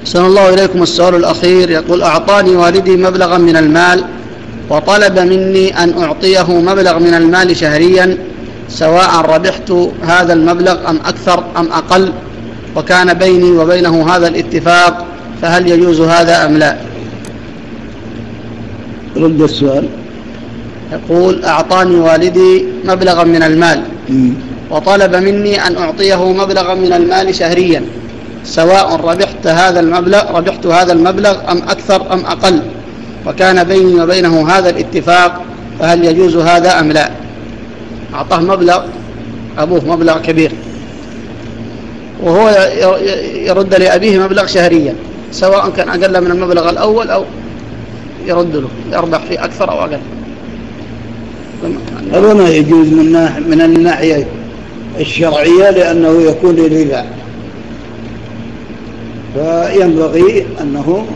أحسن الله إليكم. السؤال الأخير يقول: أعطاني والدي مبلغا من المال وطلب مني أن أعطيه مبلغ من المال شهريا، سواء ربحت هذا المبلغ أم أكثر أم أقل، وكان بيني وبينه هذا الاتفاق، فهل يجوز هذا أم لا؟ رد السؤال. يقول: أعطاني والدي مبلغا من المال وطلب مني أن أعطيه مبلغا من المال شهريا، سواء ربحت هذا المبلغ أم أكثر أم أقل، وكان بيني وبينه هذا الاتفاق، فهل يجوز هذا أم لا؟ أعطاه مبلغ أبوه مبلغ كبير، وهو يرد لأبيه مبلغ شهريا، سواء كان أقل من المبلغ الأول أو يرد له يربح فيه أكثر أو أقل. هذا ما يجوز من الناحية الشرعية، لأنه يكون ربا، فينبغي أنه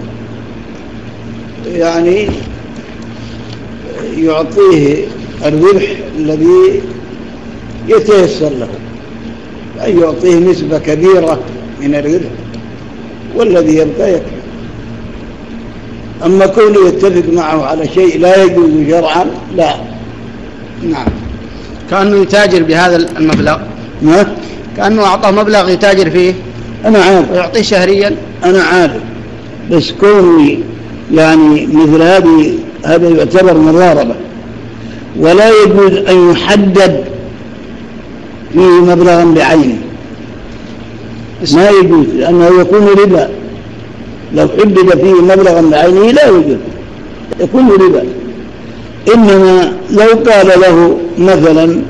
يعني يعطيه الربح الذي يتيسر له، أن يعطيه نسبة كبيرة من الربح والذي يبقى يكفي. أما كونه يتفق معه على شيء لا يجوز شرعا لا. نعم. كأنه يتاجر بهذا المبلغ، كأنه أعطاه مبلغ يتاجر فيه. أنا عارف ويعطيه شهريا. أنا عارف، بس كوني يعني مثل هذا يعتبر مضاربة، ولا يجوز أن يحدد فيه مبلغا بعينه، ما يجوز، لأنه يكون ربا. لو حدد فيه مبلغا بعينه لا يجوز، يكون ربا. إنما لو قال له مثلا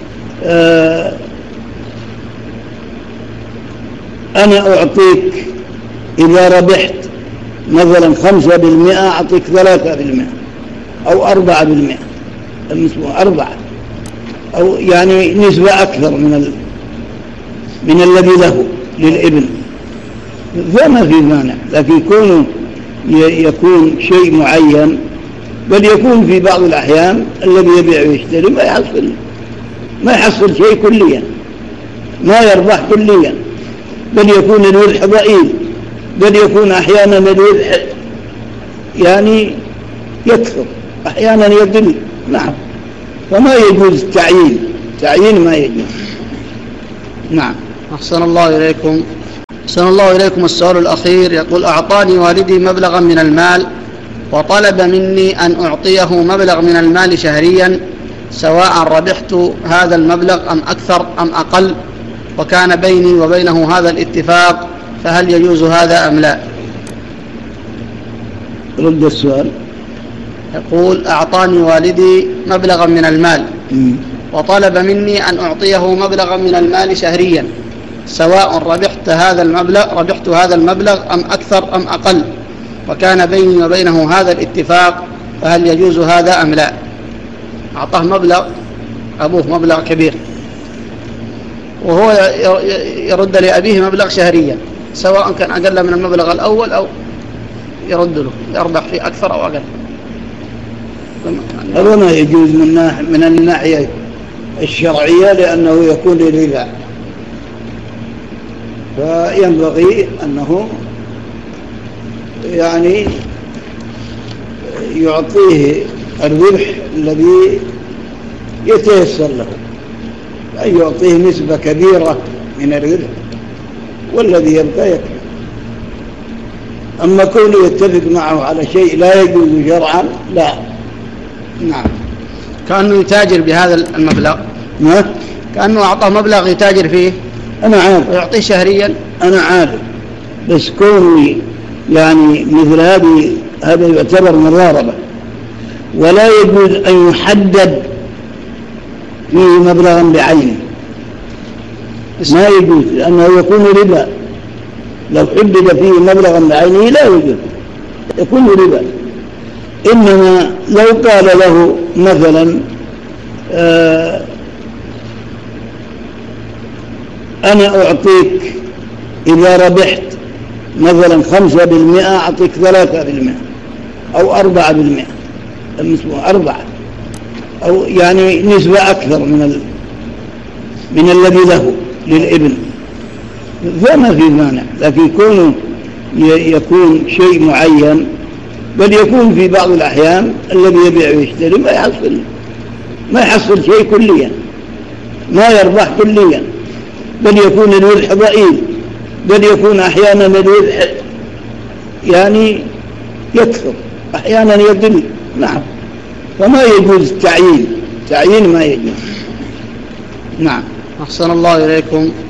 أنا أعطيك إذا ربحت مثلا 5% أعطيك 3% أو 4%، المسموع 4، أو يعني نسبة أكثر من الذي له للابن، فما في مانع. لكن يكون شيء معين، بل يكون في بعض الأحيان الذي يبيع ويشتري ما يحصل شيء كليا، ما يربح كليا، بل يكون الربح ضئيل، بل يكون أحيانا الربح يعني يكثر، أحيانا يقل. نعم. فما يجوز تعيين ما يجوز. نعم. أحسن الله إليكم. أحسن الله إليكم. السؤال الأخير يقول: أعطاني والدي مبلغا من المال وطلب مني أن أعطيه مبلغ من المال شهريا، سواء ربحت هذا المبلغ أم أكثر أم أقل، وكان بيني وبينه هذا الاتفاق، فهل يجوز هذا أم لا؟ رد السؤال. يقول: أعطاني والدي مبلغا من المال وطلب مني أن أعطيه مبلغا من المال شهريا، سواء ربحت هذا المبلغ أم أكثر أم أقل، وكان بيني وبينه هذا الاتفاق، فهل يجوز هذا أم لا؟ أعطاه مبلغ أبوه مبلغ كبير، وهو يرد لأبيه مبلغ شهريا، سواء كان أقل من المبلغ الأول أو يرد له يربح فيه أكثر أو أقل. هذا ما يجوز من الناحية الشرعية، لأنه يكون ربا، فينبغي أنه يعني يعطيه الربح الذي يتيسر له، أن يعطيه نسبة كبيرة من الربح والذي يبقى يكفي. أما كونه يتفق معه على شيء لا يجوز شرعا لا. نعم. كأنه يتاجر بهذا المبلغ، كأنه أعطاه مبلغ يتاجر فيه. أنا عارف. ويعطيه شهريا. أنا عارف، بس كوني يعني مثل هذا يعتبر مضاربة، ولا يجوز أن يحدد فيه مبلغا بعينه، ما يجوز، لأنه يكون ربا. لو حدد فيه مبلغا بعينه لا يجوز، يكون ربا. إنما لو قال له مثلا أنا أعطيك إذا ربحت مثلا 5% أعطيك 3% أو 4%، المسموع 4، أو يعني نسبة أكثر من الذي له للابن، فما في مانع. لكن يكون شيء معين، بل يكون في بعض الأحيان الذي يبيع ويشتري ما يحصل شيء كليا، ما يربح كليا، بل يكون الربح ضئيل، بل يكون أحيانا الربح يعني يكثر، أحيانا يقل. نعم، فما يجوز تعيين ما يجوز. نعم. أحسن الله إليكم.